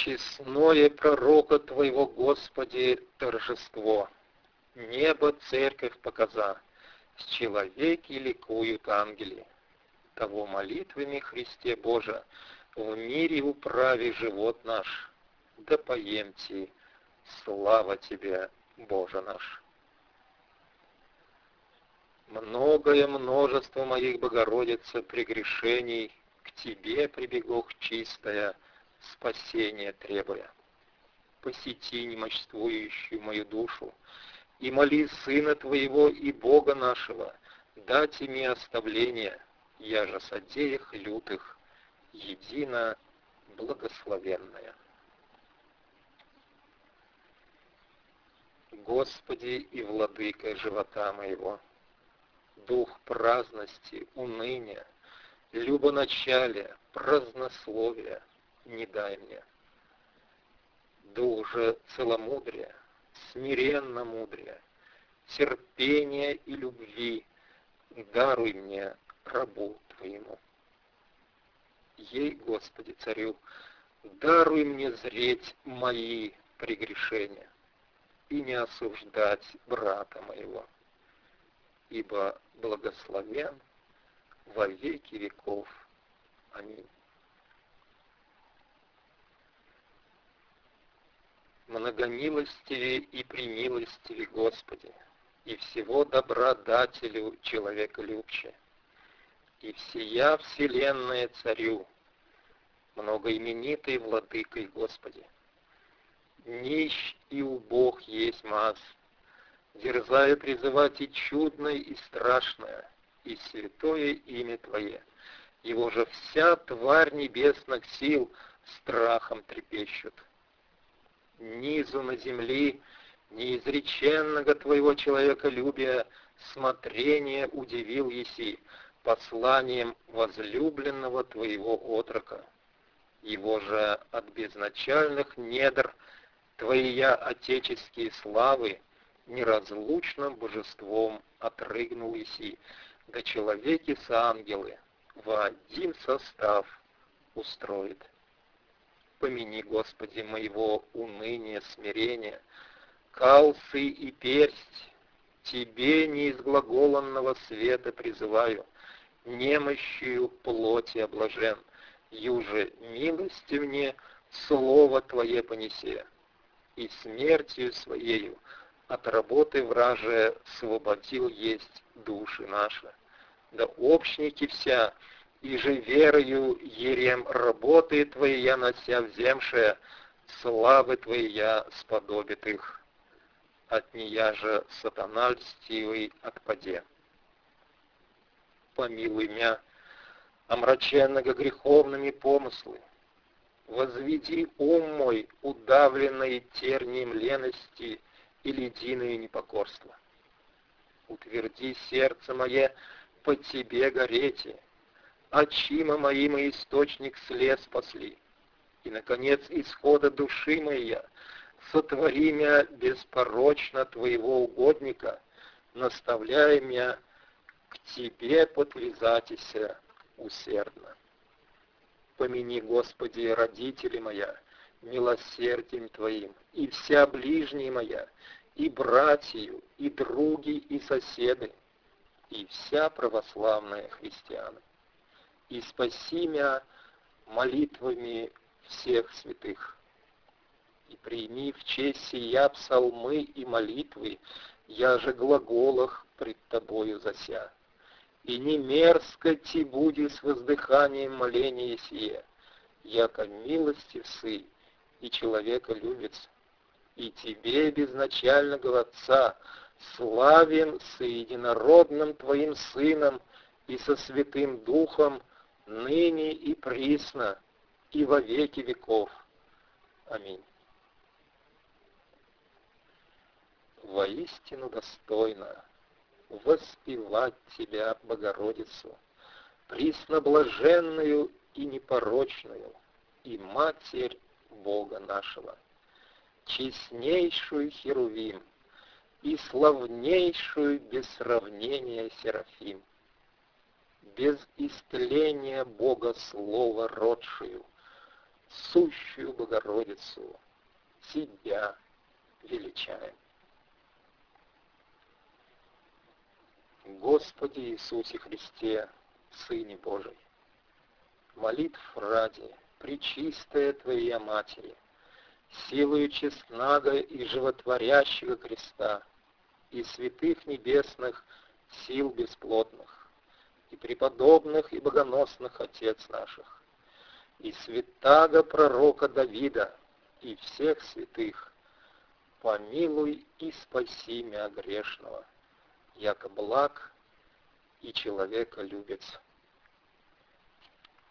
Честное пророка Твоего, Господи, торжество. Небо церковь показа, с человеки ликуют ангели. Того молитвами, Христе Боже, в мире управи живот наш. Да поемте, слава Тебе, Боже наш. Многое множество моих, Богородица, прегрешений, к Тебе прибегох чистая, спасение требуя. Посети немощствующую мою душу, и моли Сына Твоего и Бога нашего, дать мне оставление, я же содеях лютых, едино благословенная. Господи и Владыка живота моего, дух праздности, уныния, любоначалия, празднословия не дай мне. Дух же целомудрия, смиренно мудрия, терпения и любви даруй мне, рабу Твоему. Ей, Господи, Царю, даруй мне зреть мои прегрешения и не осуждать брата моего, ибо благословен во веки веков. Аминь. Многомилостивее и премилостивее, Господи, и всего добра дателю человеколюбче, и всея вселенная Царю, многоименитый Владыкой, Господи. Нищ и убог есть маз, дерзая призывать и чудное, и страшное, и святое имя Твое. Его же вся тварь небесных сил страхом трепещут. Низу на земли неизреченного Твоего человеколюбия смотрение удивил еси посланием возлюбленного Твоего отрока. Его же от безначальных недр Твоя отеческие славы неразлучным божеством отрыгнул еси, да человеки с ангелы во один состав устроит. Помяни, Господи, моего уныния, смирения, калцы и персть, Тебе неизглаголанного света призываю, немощью плоти облажен, юже милости мне слово Твое понесе, и смертью Своею от работы вражия свободил есть души наши. Да общники вся, и же верою ерем работы Твоя нося вземшая, славы Твоя сподобит их. От нея же сатана льстивый отпаде. Помилуй мя, омраченного греховными помыслы, возведи ум мой, удавленный тернием лености и лединое непокорство. Утверди сердце мое по Тебе горете, очима моим и источник слез спасли, и, наконец, исхода души моя, сотвори мя беспорочно Твоего угодника, наставляя мя к Тебе подлизатися усердно. Помяни, Господи, родители моя, милосердием Твоим, и вся ближняя моя, и братью, и други, и соседи, и вся православная христиане. И спаси мя молитвами всех святых. И прими в честь сия псалмы и молитвы, я же глаголах пред Тобою зася. И не мерзко ти буди с воздыханием моления сие, яко милостив сы и человека любец, и Тебе, безначального Отца, славен со единородным Твоим Сыном и со Святым Духом, ныне и присно, и во веки веков. Аминь. Воистину достойно воспевать Тебя, Богородицу, пресноблаженную и непорочную, и Матерь Бога нашего, честнейшую Херувим и славнейшую без сравнения Серафим, без истления Бога Слова родшую, сущую Богородицу, Тебя величаем. Господи Иисусе Христе, Сыне Божий, молитв ради, пречистая Твоя Матери, силою честного и животворящего креста, и святых небесных сил бесплотных, и преподобных и богоносных отец наших, и святаго пророка Давида, и всех святых, помилуй и спаси мя грешного, яко благ и человека любец.